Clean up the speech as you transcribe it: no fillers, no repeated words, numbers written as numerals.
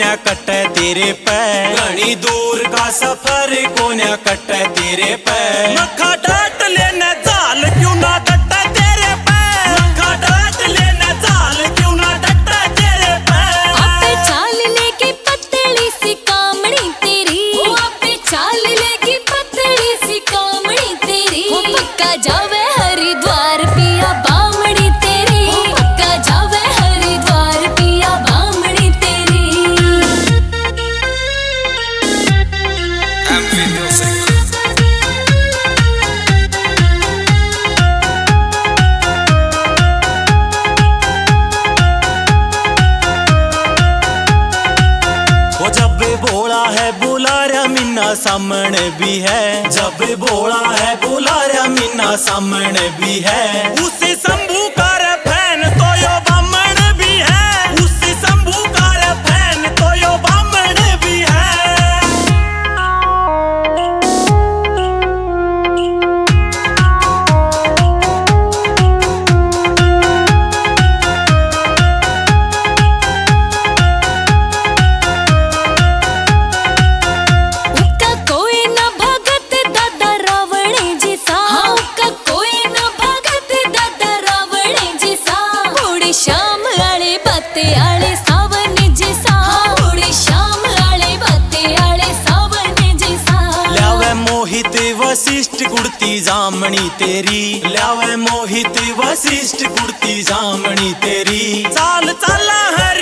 कोन्या कटे तेरे पे, घनी दूर का सफर कोन्या कटे तेरे पे। मक्खा डांट लेने जाल क्यों ना डटे तेरे पे, मक्खा डांट लेने जाल क्यों ना डटे तेरे पे। आपे चाल लेके पतली सी कामड़ी तेरी, आपे चाल लेके पतली सी कामड़ी तेरी। पक्का जावे हरिद्वार पिया बामड़ी तेरी, पक्का जावे हरिद्वार पिया बामड़ी तेरी। MV Music। वो जब बोला है बुलाया मीना सामने भी है, जब बोला है बुलाया मीना सामने भी है। उसे शंभू का फैन तो यो बामण भी है, उसे शंभू का फैन तो यो बामण भी है। उका कोई न भगत दादा रावण जिसा, उका कोई न भगत दादा रावण जिसा। बूढ़ी शाम आले बाते आले सावन जिसा, बूढ़ी शाम आले बाते आले सावन जिसा। ल्यावे मोहित वशिष्ठ गुड़ती जामनी तेरी, ल्यावे मोहित वशिष्ठ गुड़ती जामनी तेरी। चाल चाला हर